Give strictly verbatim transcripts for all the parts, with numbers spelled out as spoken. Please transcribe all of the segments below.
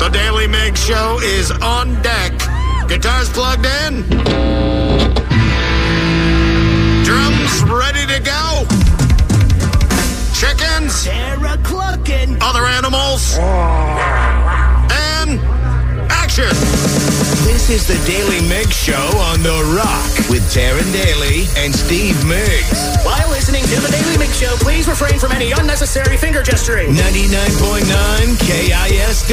The Daily Mig Show is on deck. Guitars plugged in. Drums ready to go. Chickens. They're clucking. Other animals. And action. This is the Daily Mig Show on The Rock with Taryn Daly and Steve Miggs. While listening to the Daily Mig Show, please refrain from any unnecessary finger gesturing. ninety-nine point nine K I S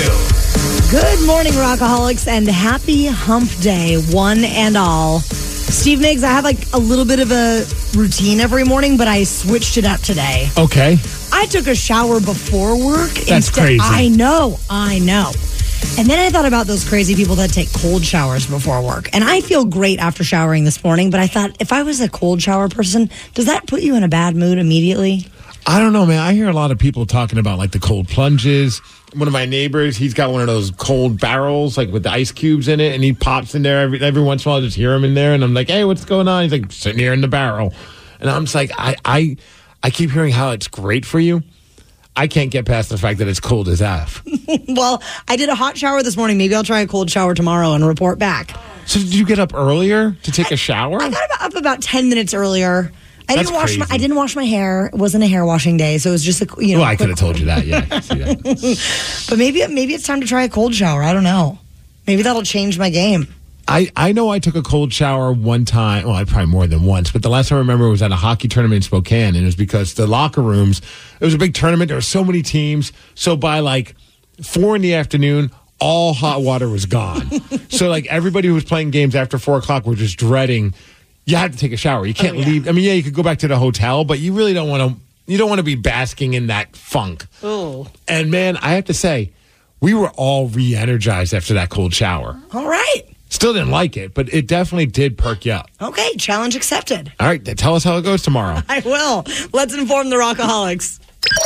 W. Good morning, Rockaholics, and happy hump day, one and all. Steve Miggs, I have like a little bit of a routine every morning, but I switched it up today. Okay. I took a shower before work. That's instead- crazy. I know, I know. And then I thought about those crazy people that take cold showers before work. And I feel great after showering this morning, but I thought, if I was a cold shower person, does that put you in a bad mood immediately? I don't know, man. I hear a lot of people talking about like the cold plunges. One of my neighbors, he's got one of those cold barrels, like with the ice cubes in it, and he pops in there every every once in a while. I just hear him in there, and I'm like, "Hey, what's going on?" He's like, "Sitting here in the barrel," and I'm just like, I I I keep hearing how it's great for you. I can't get past the fact that it's cold as F. Well, I did a hot shower this morning. Maybe I'll try a cold shower tomorrow and report back. So did you get up earlier to take I, a shower? I got about, up about ten minutes earlier. I That's didn't wash my. crazy. I didn't wash my hair. It wasn't a hair washing day, so it was just a you know. Well, I quick- could have told you that. Yeah, I can see that. But maybe maybe it's time to try a cold shower. I don't know. Maybe that'll change my game. I, I know I took a cold shower one time. Well, I probably more than once, but the last time I remember was at a hockey tournament in Spokane, and it was because the locker rooms, it was a big tournament. There were so many teams. So by like four in the afternoon, all hot water was gone. So like everybody who was playing games after four o'clock were just dreading, you had to take a shower. You can't Oh, yeah. leave. I mean, yeah, you could go back to the hotel, but you really don't want to, you don't want to be basking in that funk. Oh, And man, I have to say, we were all re-energized after that cold shower. all right. Still didn't like it, but it definitely did perk you up. Okay, challenge accepted. All right, then tell us how it goes tomorrow. I will. Let's inform the Rockaholics.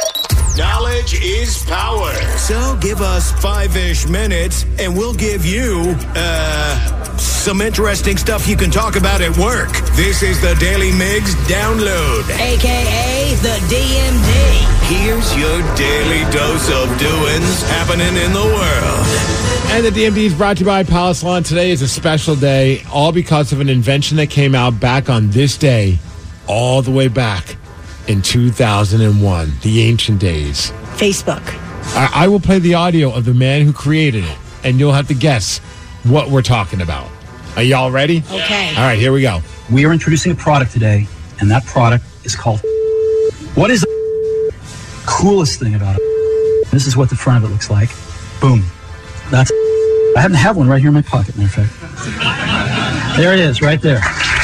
Knowledge is power. So give us five-ish minutes, and we'll give you, uh, some interesting stuff you can talk about at work. This is the Daily Migs Download. A K A the D M D. Here's your daily dose of doings happening in the world. And the D M D is brought to you by Palace Salon. Today is a special day, all because of an invention that came out back on this day, all the way back in two thousand one, the ancient days. Facebook. I, I will play the audio of the man who created it, and you'll have to guess what we're talking about. Are y'all ready? Okay. All right, here we go. We are introducing a product today, and that product is called. What is the coolest thing about it? This is what the front of it looks like. Boom. That's. I happen to have one right here in my pocket, matter of fact. There it is, right there.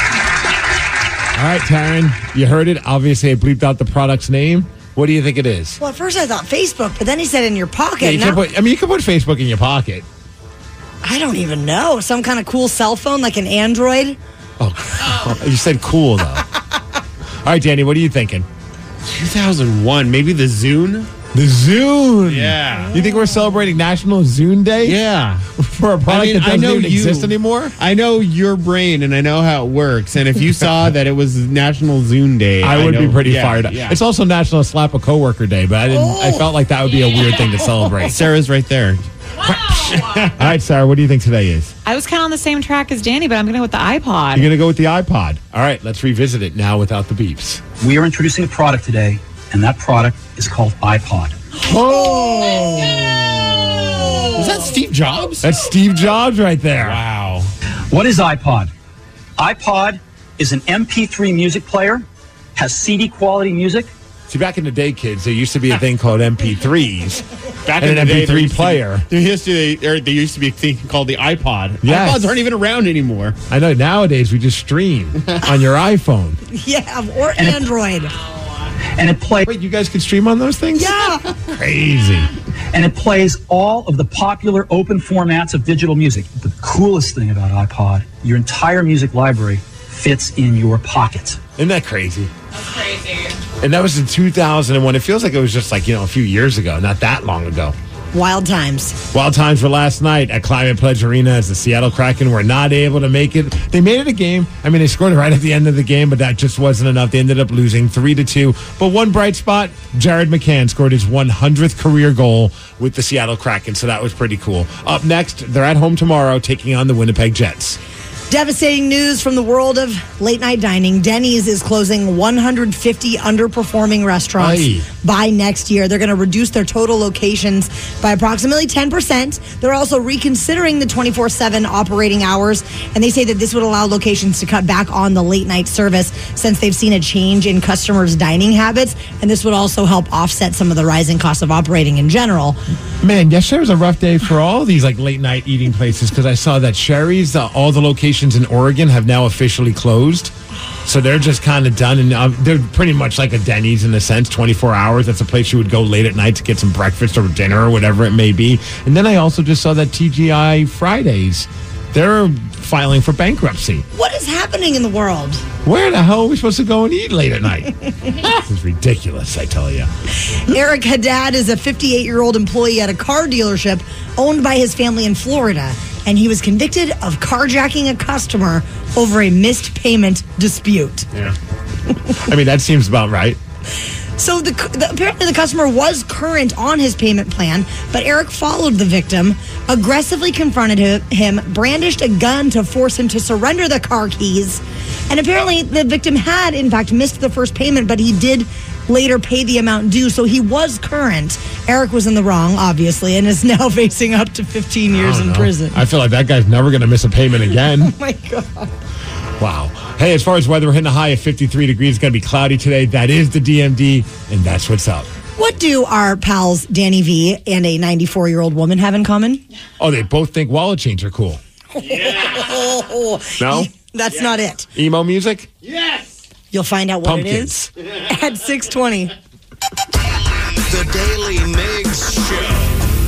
All right, Taryn, you heard it. Obviously, I bleeped out the product's name. What do you think it is? Well, at first I thought Facebook, but then he said in your pocket. Yeah, you Now- can put, I mean, you can put Facebook in your pocket. I don't even know. Some kind of cool cell phone, like an Android. Oh, you said cool, though. All right, Danny, what are you thinking? two thousand one, maybe the Zune? The Zune. Yeah. You think we're celebrating National Zune Day? Yeah. For a product I mean, that I doesn't know even you. exist anymore? I know your brain and I know how it works. And if you saw that it was National Zune Day, I would know- be pretty yeah, fired up. yeah. It's also National Slap a Coworker Day, but I didn't. I felt like that would be a weird thing to celebrate. Sarah's right there. All right, Sarah, what do you think today is? I was kind of on the same track as Danny, but I'm going to go with the iPod. You're going to go with the iPod. All right, let's revisit it now without the beeps. We are introducing a product today, and that product is called iPod. Oh! Was that Steve Jobs? That's Steve Jobs right there. Wow. What is iPod? iPod is an M P three music player, has C D quality music. See, back in the day, kids, there used to be a thing called M P threes. Back And in an the day, M P three there used to be- player. There used to be, there, there used to be a thing called the iPod. Yes. iPods aren't even around anymore. I know nowadays we just stream on your iPhone. Yeah, or Android. And it plays Wait, you guys can stream on those things? Yeah. Crazy. and it plays all of the popular open formats of digital music. The coolest thing about iPod, your entire music library fits in your pocket. Isn't that crazy? That's crazy. And that was in two thousand one. It feels like it was just like, you know, a few years ago, not that long ago. Wild times. Wild times for last night at Climate Pledge Arena as the Seattle Kraken were not able to make it. They made it a game. I mean, they scored right at the end of the game, but that just wasn't enough. They ended up losing three to two. But one bright spot, Jared McCann scored his one hundredth career goal with the Seattle Kraken, so that was pretty cool. Up next, they're at home tomorrow taking on the Winnipeg Jets. Devastating news from the world of late-night dining. Denny's is closing one hundred fifty underperforming restaurants Aye. by next year. They're going to reduce their total locations by approximately ten percent. They're also reconsidering the twenty-four seven operating hours, and they say that this would allow locations to cut back on the late-night service since they've seen a change in customers' dining habits, and this would also help offset some of the rising costs of operating in general. Man, yesterday was a rough day for all these like late night eating places because I saw that Sherry's, uh, all the locations in Oregon have now officially closed. So they're just kind of done. And um, they're pretty much like a Denny's in a sense, twenty-four hours. That's a place you would go late at night to get some breakfast or dinner or whatever it may be. And then I also just saw that T G I Fridays, they're filing for bankruptcy. What is happening in the world? Where the hell are we supposed to go and eat late at night? This is ridiculous, I tell you. Eric Haddad is a fifty-eight-year-old employee at a car dealership owned by his family in Florida, and he was convicted of carjacking a customer over a missed payment dispute. Yeah. I mean, that seems about right. So the, the, apparently the customer was current on his payment plan, but Eric followed the victim, aggressively confronted him, brandished a gun to force him to surrender the car keys, and apparently the victim had, in fact, missed the first payment, but he did later pay the amount due, so he was current. Eric was in the wrong, obviously, and is now facing up to fifteen years in know. prison. I feel like that guy's never going to miss a payment again. Oh, my God. Wow. Hey, as far as weather, we're hitting a high of fifty-three degrees. It's going to be cloudy today. That is the D M D, and that's what's up. What do our pals Danny V and a ninety-four-year-old woman have in common? Oh, they both think wallet chains are cool. Oh, No? that's Yes. not it. Emo music? Yes. You'll find out what Pumpkins. it is at six twenty. The Daily Migs Show.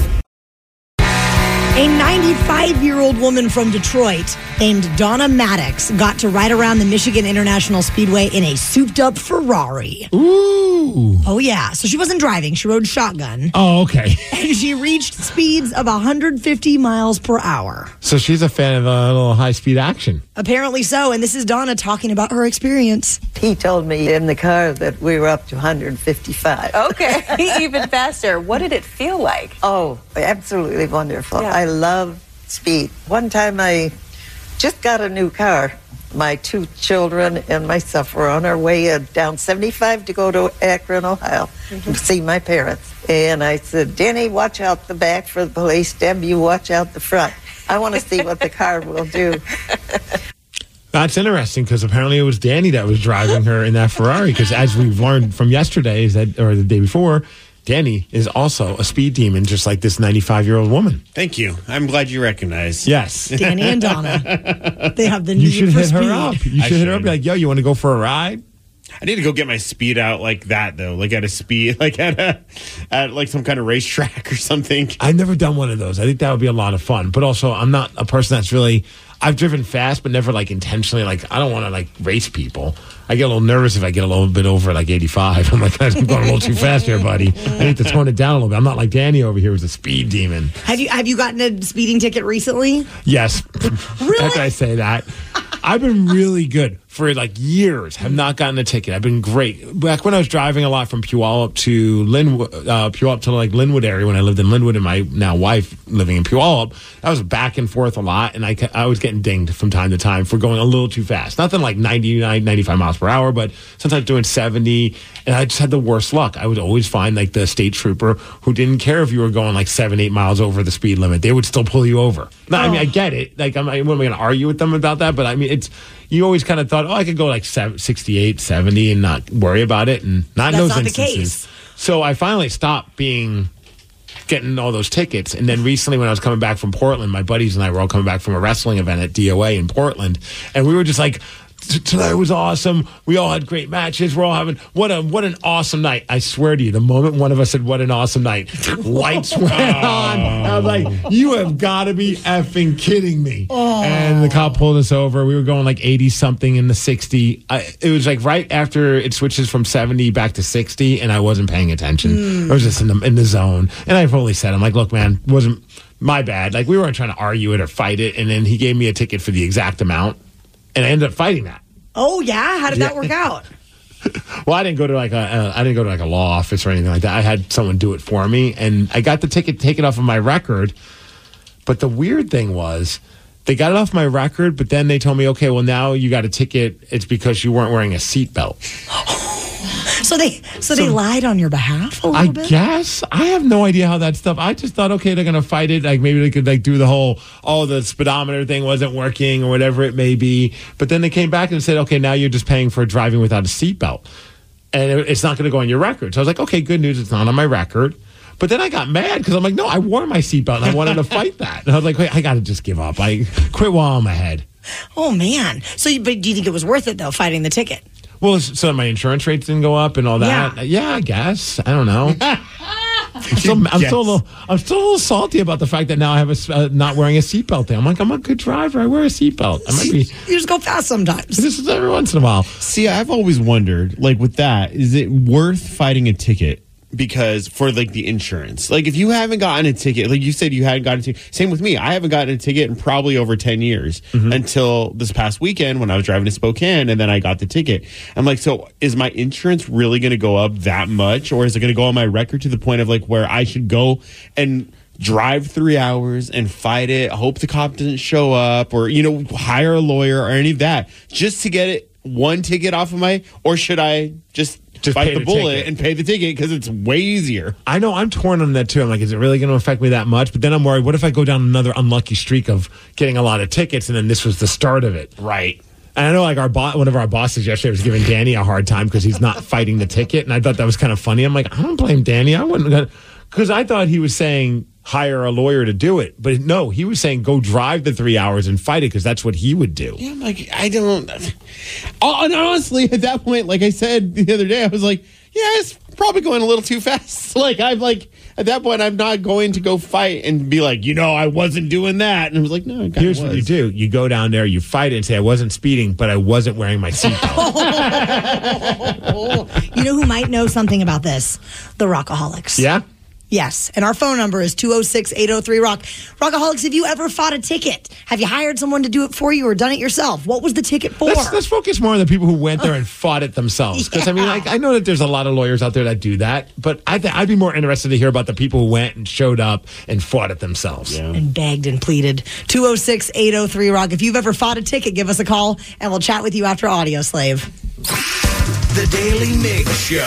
A ninety-five-year-old woman from Detroit named Donna Maddox got to ride around the Michigan International Speedway in a souped-up Ferrari. Ooh. Oh, yeah. So she wasn't driving. She rode shotgun. Oh, okay. And she reached speeds of one hundred fifty miles per hour. So she's a fan of a little high-speed action. Apparently so. And this is Donna talking about her experience. He told me in the car that we were up to one hundred fifty-five. Okay, even faster. What did it feel like? Oh, absolutely wonderful. Yeah. I love speed. One time I just got a new car. My two children and myself were on our way uh, down seventy-five to go to Akron, Ohio, Mm-hmm. to see my parents. And I said, Danny, watch out the back for the police. Deb, you watch out the front. I want to see what the car will do. That's interesting because apparently it was Danny that was driving her in that Ferrari. Because as we've learned from yesterday, is that or the day before, Danny is also a speed demon, just like this ninety-five-year-old woman. Thank you. I'm glad you recognize. Yes. Danny and Donna. They have the You need should for hit speed. her up. You I should hit her up. should. Be like, yo, you want to go for a ride? I need to go get my speed out like that though, like at a speed, like at a, at like some kind of racetrack or something. I've never done one of those. I think that would be a lot of fun. But also, I'm not a person that's really. I've driven fast, but never like intentionally. Like I don't want to like race people. I get a little nervous if I get a little bit over like eighty-five. I'm like, I'm going a little too fast here, buddy. I need to tone it down a little bit. I'm not like Danny over here, who's a speed demon. Have you have you gotten a speeding ticket recently? Yes. Really? After I say that. I've been really good for like years. Have not gotten a ticket. I've been great. Back when I was driving a lot from Puyallup to Linwood, uh, Puyallup to like Linwood area when I lived in Linwood and my now wife living in Puyallup, I was back and forth a lot and I, I was getting dinged from time to time for going a little too fast. Nothing like ninety-nine, ninety-five miles per hour, but sometimes doing seventy. And I just had the worst luck. I would always find like the state trooper who didn't care if you were going like seven, eight miles over the speed limit. They would still pull you over. No, I mean, I get it. Like, I'm, what am I going to argue with them about that? But I mean, it's, you always kind of thought, oh, I could go like sixty-eight, seventy and not worry about it. And not in That's those not the instances. case. So I finally stopped being, getting all those tickets. And then recently when I was coming back from Portland, my buddies and I were all coming back from a wrestling event at D O A in Portland. And we were just like, t- tonight was awesome. We all had great matches. We're all having what a what an awesome night. I swear to you, the moment one of us said what an awesome night, lights went on. I was like, you have got to be effing kidding me. Oh. And the cop pulled us over. We were going like eighty something in the sixty. I, it was like right after it switches from seventy back to sixty, and I wasn't paying attention. Mm. I was just in the in the zone. And I fully said, I'm like, look, man, wasn't my bad. Like, we weren't trying to argue it or fight it. And then he gave me a ticket for the exact amount. And I ended up fighting that. Oh, yeah? How did Yeah. that work out? Well, I didn't go to like a uh, I didn't go to like a law office or anything like that. I had someone do it for me, and I got the ticket taken off of my record. But the weird thing was, they got it off my record, but then they told me, okay, well, now you got a ticket. It's because you weren't wearing a seatbelt. So they so, they lied on your behalf a little I bit? guess. I have no idea how that stuff. I just thought, okay, they're going to fight it. Like, maybe they could like do the whole, oh, the speedometer thing wasn't working or whatever it may be. But then they came back and said, okay, now you're just paying for driving without a seatbelt. And it, it's not going to go on your record. So I was like, okay, good news. It's not on my record. But then I got mad because I'm like, no, I wore my seatbelt and I wanted to fight that. And I was like, wait, I got to just give up. I quit while I'm ahead. Oh, man. So, you- but do you think it was worth it, though, fighting the ticket? Well, so my insurance rates didn't go up and all that. Yeah. Yeah, I guess. I don't know. I'm still, I'm, still a little, I'm still a little salty about the fact that now I have a s- uh, not wearing a seatbelt thing. I'm like, I'm a good driver. I wear a seatbelt. I might be. You just go fast sometimes. This is every once in a while. See, I've always wondered, like with that, is it worth fighting a ticket? Because for like the insurance, like if you haven't gotten a ticket, like you said, you hadn't gotten a ticket. Same with me. I haven't gotten a ticket in probably over ten years until this past weekend when I was driving to Spokane, and then I got the ticket. I'm like, so is my insurance really going to go up that much, or is it going to go on my record to the point of like where I should go and drive three hours and fight it, hope the cop doesn't show up, or you know, hire a lawyer or any of that just to get it one ticket off of my, or should I just Just bite pay the, the bullet ticket. and pay the ticket because it's way easier. I know I'm torn on that too. I'm like, is it really going to affect me that much? But then I'm worried, what if I go down another unlucky streak of getting a lot of tickets and then this was the start of it? Right. And I know like our bo- one of our bosses yesterday was giving Danny a hard time because he's not fighting the ticket. And I thought that was kind of funny. I'm like, I don't blame Danny. I wouldn't, because I thought he was saying hire a lawyer to do it. But no, he was saying go drive the three hours and fight it because that's what he would do. Yeah, I'm like, I don't. Oh, and honestly, at that point, like I said the other day, I was like, yeah, it's probably going a little too fast. Like, I'm like, at that point, I'm not going to go fight and be like, you know, I wasn't doing that. And I was like, no, I kinda Here's was. what you do. You go down there, you fight it and say, I wasn't speeding, but I wasn't wearing my seatbelt. You know who might know something about this? The Rockaholics. Yeah? Yes. And our phone number is two oh six, eight oh three, rock. Rockaholics, have you ever fought a ticket? Have you hired someone to do it for you or done it yourself? What was the ticket for? Let's, let's focus more on the people who went there and fought it themselves. Because, I mean, like, I know that there's a lot of lawyers out there that do that, but I th- I'd be more interested to hear about the people who went and showed up and fought it themselves. Yeah. And begged and pleaded. two oh six, eight oh three, rock. If you've ever fought a ticket, give us a call and we'll chat with you after Audio Slave. The Daily Mix Show.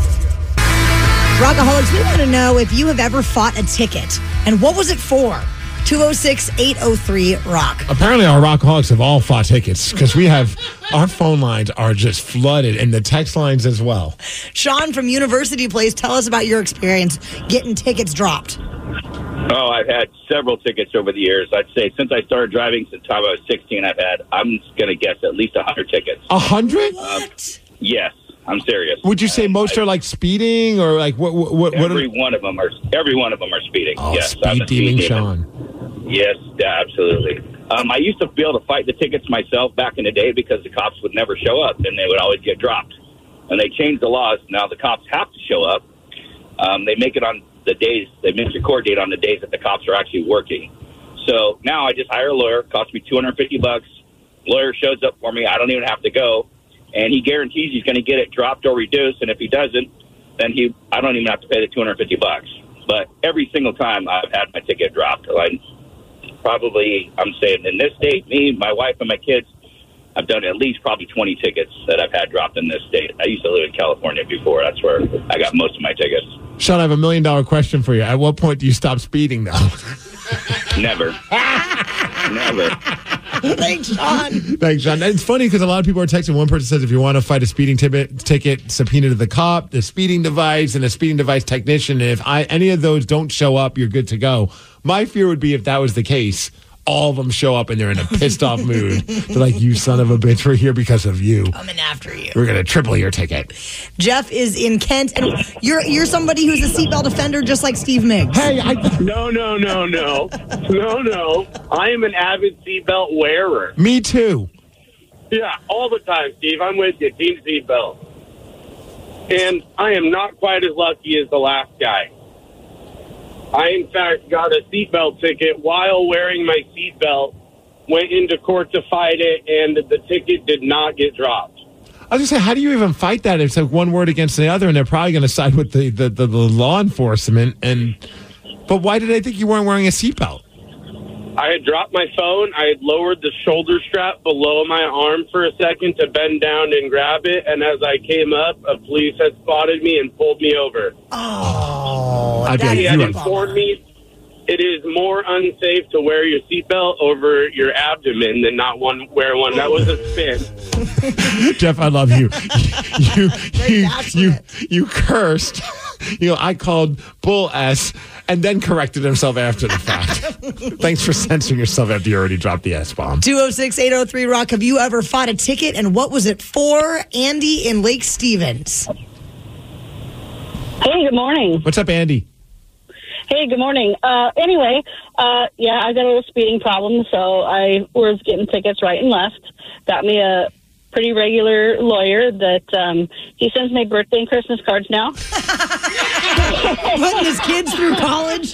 Rockaholics, we want to know if you have ever fought a ticket and what was it for? two oh six, eight oh three, rock. Apparently, our Rockaholics have all fought tickets because we have our phone lines are just flooded and the text lines as well. Sean from University Place, tell us about your experience getting tickets dropped. Oh, I've had several tickets over the years. I'd say since I started driving, since I was sixteen, I've had, I'm going to guess, at least one hundred tickets. A hundred? What? Yes, I'm serious. Would you say most are like speeding or like what? What? what, what Every are, one of them are. Every one of them are speeding. oh, yes, I'm speed a demon, demon. Sean. Yes, yeah, absolutely. Um, I used to be able to fight the tickets myself back in the day because the cops would never show up and they would always get dropped. And they changed the laws. Now the cops have to show up. Um, they make it on the days, they make your court date on the days that the cops are actually working. So now I just hire a lawyer. It costs me two hundred fifty bucks. Lawyer shows up for me. I don't even have to go. And he guarantees he's going to get it dropped or reduced. And if he doesn't, then he, I don't even have to pay the two hundred fifty bucks. But every single time I've had my ticket dropped, like probably, I'm saying in this state, me, my wife, and my kids, I've done at least probably twenty tickets that I've had dropped in this state. I used to live in California before. That's where I got most of my tickets. Sean, I have a million dollar question for you. At what point do you stop speeding, though? Never. Never. Thanks, Sean. Thanks, Sean. It's funny because a lot of people are texting. One person says if you want to fight a speeding ticket, ticket, subpoena to the cop, the speeding device, and a speeding device technician. And if I, any of those don't show up, you're good to go. My fear would be if that was the case, all of them show up and they're in a pissed off mood. They're like, you son of a bitch, we're here because of you. Coming after you. We're going to triple your ticket. Jeff is in Kent, and you're you're somebody who's a seatbelt offender just like Steve Miggs. Hey, I... No, no, no, no. No, no. I am an avid seatbelt wearer. Me too. Yeah, all the time, Steve. I'm with you. Team seatbelt. And I am not quite as lucky as the last guy. I, in fact, got a seatbelt ticket while wearing my seatbelt, went into court to fight it, and the ticket did not get dropped. I was going to say, how do you even fight that? It's like one word against the other, and they're probably going to side with the, the, the, the law enforcement. And But why did they think you weren't wearing a seatbelt? I had dropped my phone. I had lowered the shoulder strap below my arm for a second to bend down and grab it. And as I came up, a police had spotted me and pulled me over. Oh, I bet He you had are- informed me it is more unsafe to wear your seatbelt over your abdomen than not one wear one. That was a spin. Jeff, I love you. You you you, you cursed. You know, I called bull S and then corrected himself after the fact. Thanks for censoring yourself after you already dropped the S bomb. two oh six, eight oh three, rock. Have you ever fought a ticket, and what was it for? Andy in Lake Stevens. Hey, good morning. What's up, Andy? Hey, good morning. Uh, anyway, uh, yeah, I got a little speeding problem, so I was getting tickets right and left. Got me a pretty regular lawyer that um, he sends me birthday and Christmas cards now. Putting his kids through college.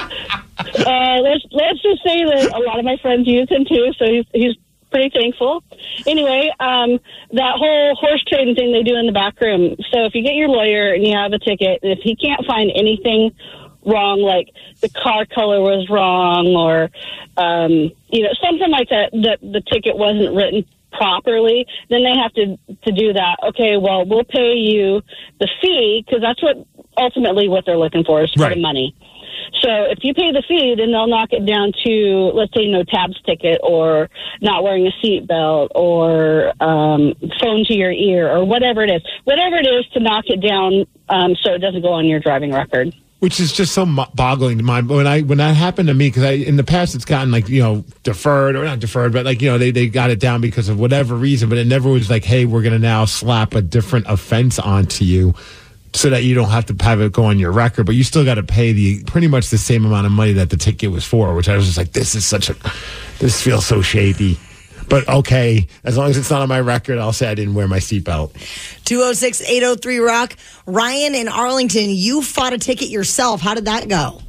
Uh, let's let's just say that a lot of my friends use him too, so he's he's pretty thankful. Anyway, um, that whole horse trading thing they do in the back room. So if you get your lawyer and you have a ticket, if he can't find anything wrong, like the car color was wrong, or um, you know, something like that, that the ticket wasn't written properly, then they have to to do that. Okay, well, we'll pay you the fee, because that's what ultimately what they're looking for is for Right. the money. So if you pay the fee, then they'll knock it down to, let's say, no tabs ticket, or not wearing a seatbelt, or um, phone to your ear, or whatever it is. Whatever it is to knock it down um, so it doesn't go on your driving record. Which is just so mo- boggling to mind. When I when that happened to me, because I in the past it's gotten like, you know, deferred or not deferred, but like, you know, they, they got it down because of whatever reason, but it never was like, hey, we're going to now slap a different offense onto you so that you don't have to have it go on your record, but you still got to pay the pretty much the same amount of money that the ticket was for, which I was just like, this is such a, this feels so shady. But okay, as long as it's not on my record, I'll say I didn't wear my seatbelt. two oh six, eight oh three, rock. Ryan in Arlington, you fought a ticket yourself. How did that go?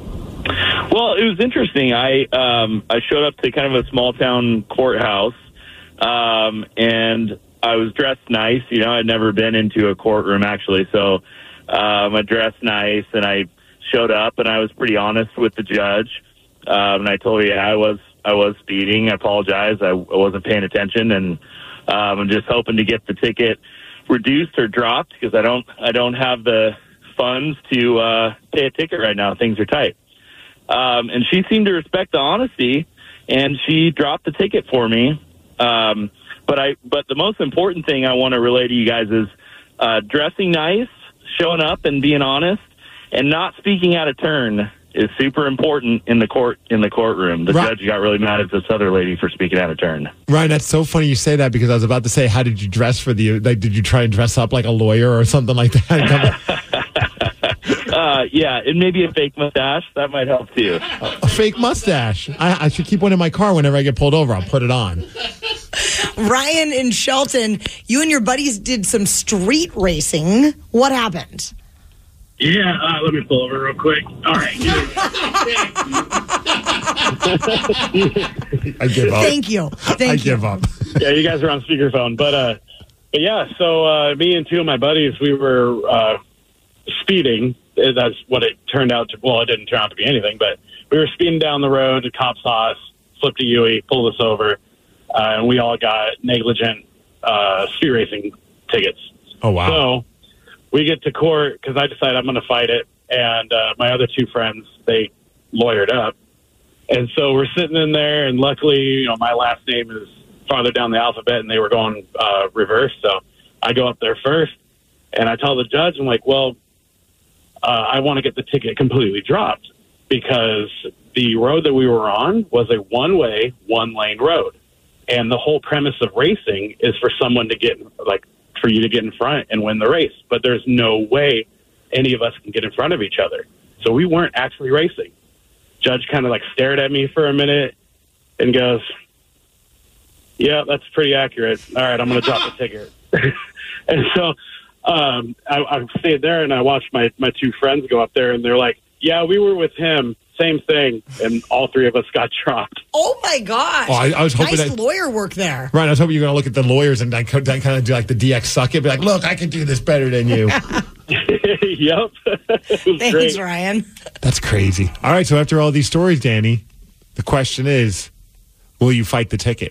Well, it was interesting. I um, I showed up to kind of a small town courthouse, um, and I was dressed nice. You know, I'd never been into a courtroom actually, so um, I dressed nice, and I showed up, and I was pretty honest with the judge, um, and I told her, yeah, I was I was speeding. I apologize. I, I wasn't paying attention, and um, I'm just hoping to get the ticket reduced or dropped because I don't I don't have the funds to uh, pay a ticket right now. Things are tight. Um, and she seemed to respect the honesty, and she dropped the ticket for me. Um, but I but the most important thing I want to relay to you guys is uh, dressing nice, showing up, and being honest, and not speaking out of turn is super important in the court in the courtroom. The Right. judge got really mad at this other lady for speaking out of turn. Ryan, that's so funny you say that because I was about to say, how did you dress for the, like, did you try and dress up like a lawyer or something like that? uh, yeah, and maybe a fake mustache. That might help too. A fake mustache. I, I should keep one in my car whenever I get pulled over. I'll put it on. Ryan in Shelton, you and your buddies did some street racing. What happened? Yeah, uh, let me pull over real quick. All right. I give up. Thank you. Thank I you. give up. Yeah, you guys are on speakerphone, but uh, but yeah. So uh, me and two of my buddies, we were uh, speeding. That's what it turned out to. Well, it didn't turn out to be anything, but we were speeding down the road. The cop saw us, flipped a U-ey, pulled us over, uh, and we all got negligent uh, speed racing tickets. Oh, wow. So we get to court because I decided I'm going to fight it, and uh, my other two friends, they lawyered up. And so we're sitting in there, and luckily, you know, my last name is farther down the alphabet, and they were going uh, reverse. So I go up there first, and I tell the judge, I'm like, well, uh, I want to get the ticket completely dropped because the road that we were on was a one-way, one-lane road. And the whole premise of racing is for someone to get, like, for you to get in front and win the race. But there's no way any of us can get in front of each other. So we weren't actually racing. Judge kind of, like, stared at me for a minute and goes, yeah, that's pretty accurate. All right, I'm going to drop the ticket. And so um, I, I stayed there, and I watched my, my two friends go up there, and they're like, yeah, we were with him. Same thing. And all three of us got dropped. Oh, my gosh. Oh, I, I was hoping nice that, lawyer work there. Right, I was hoping you were going to look at the lawyers and like, kind of do like the D X suck it. Be like, look, I can do this better than you. Yep. Thanks, great. Ryan. That's crazy. All right, so after all these stories, Danny, the question is, will you fight the ticket?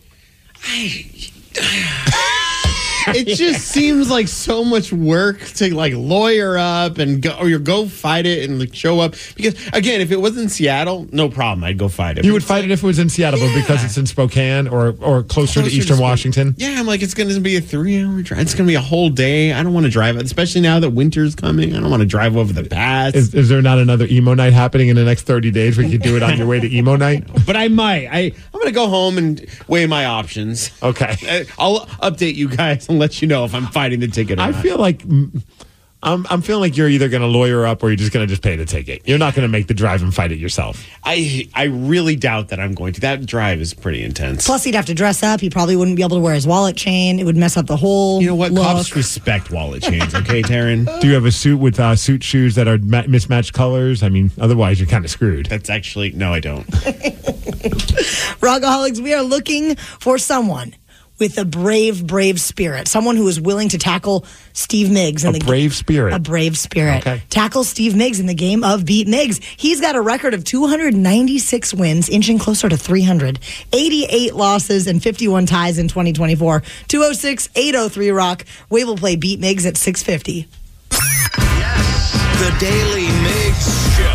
It just seems like so much work to like lawyer up and go or you go fight it and like show up. Because again, if it was in Seattle, no problem, I'd go fight it. You would fight it if it was in Seattle, yeah. But because it's in Spokane or or closer, closer to Eastern to Washington. Yeah, I'm like, it's going to be a three-hour drive. It's going to be a whole day. I don't want to drive it, especially now that winter's coming. I don't want to drive over the pass. Is, is there not another emo night happening in the next thirty days where you can do it on your way to emo night? But I might. I I'm going to go home and weigh my options. Okay, I'll update you guys and let you know if I'm fighting the ticket or I not. feel like I'm, I'm feeling like you're either going to lawyer up or you're just going to just pay the ticket. You're not going to make the drive and fight it yourself. I I really doubt that I'm going to. That drive is pretty intense. Plus, he'd have to dress up. He probably wouldn't be able to wear his wallet chain. It would mess up the whole You know what? look. Cops respect wallet chains, okay, Taryn? Do you have a suit with uh, suit shoes that are ma- mismatched colors? I mean, otherwise you're kind of screwed. That's actually, no, I don't. Rockaholics, we are looking for someone with a brave, brave spirit. Someone who is willing to tackle Steve Miggs. In a the brave spirit. A brave spirit. Okay. Tackle Steve Miggs in the game of Beat Miggs. He's got a record of two hundred ninety-six wins, inching closer to three hundred. eighty-eight losses and fifty-one ties in twenty twenty-four. two oh six, eight oh three, ROCK. We will play Beat Miggs at six fifty. Yes. The Daily Miggs Show.